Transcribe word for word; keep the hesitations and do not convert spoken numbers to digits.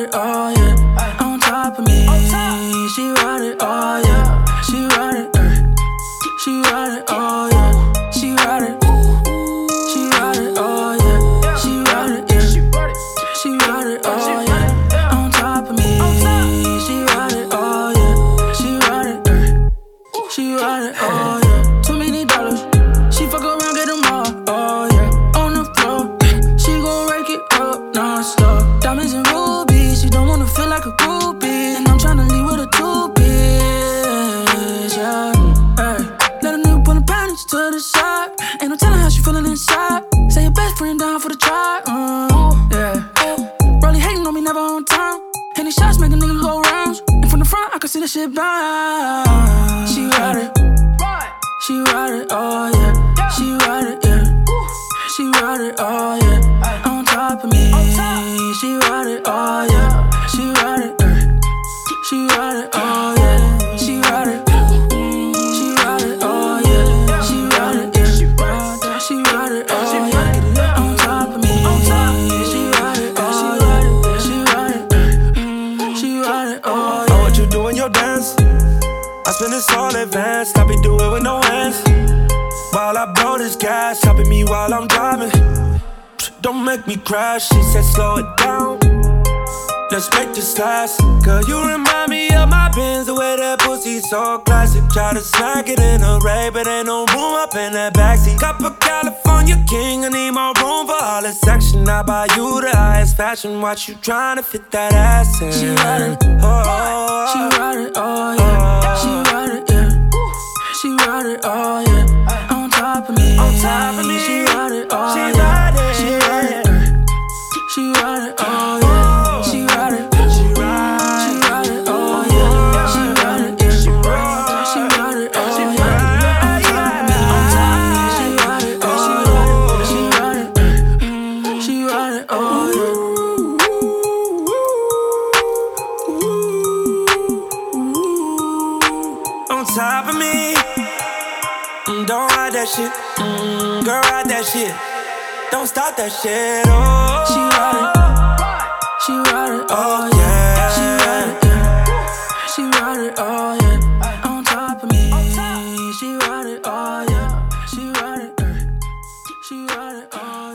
it, oh yeah. On top of me, she ride it, oh yeah. She ride it, uh. She ride it, oh yeah. She ride it, she ride it, oh yeah. She ride it, yeah. She ride it, oh yeah. On top of me, she ride it, oh yeah. She ride it, uh. She ride it, oh yeah. Too many dollars, she fuck around, get them all, oh yeah. On the floor, she gon' rake it up non-stop. Diamonds and rubies, she don't wanna feel like a groupie. And I'm tryna leave with a two-piece, yeah. Ay. Let a nigga put the panties to the side. Ain't no telling how she feeling inside. Say your best friend down for the try, uh, yeah. Rollie hating on me, never on time. Any shots make a nigga go rounds. And from the front, I can see the shit bounce. She ride it, she ride it, oh yeah. She ride it, yeah. She ride it, oh yeah. On top of me, she ride it, oh yeah. She ride it, uh. She ride it, oh yeah. She ride it, she ride it, oh yeah. She ride it, yeah. She ride it, oh yeah. On top of me, she ride it, oh yeah. She ride it, uh. She ride it, oh yeah. I want you doing your dance. I spend this all advanced. I be do it with no hands. While I blow this gas, helping me while I'm driving. Don't make me crash, she said slow it down. Let's make this last. Girl, you remind me of my Benz. The way that pussy's so classic. Try to snack it in a Ray, but ain't no room up in that backseat. Cup of California King, I need more room for all this action. I buy you the highest fashion. Watch you tryna fit that ass in. She ride it, oh, oh, she ride it, oh yeah. She ride it, yeah. She ride it, oh yeah. On top of me, on top of me, she ride it, oh she yeah. Ride it. She ride it, uh. She ride it, oh yeah. She ride it, she ride, she ride it, oh yeah. She ride it, yeah. She ride, she ride it, oh yeah. On top of me, she ride it, oh yeah. She ride it, uh. She ride it, oh yeah. On top of me, mm, don't hide that shit, mm, girl, ride that shit. Don't stop that shit, oh. She ride it, she ride it, oh yeah. She ride it, yeah. She ride it, oh yeah. On top of me, she ride it, oh yeah. She ride it, uh. She ride it, oh yeah.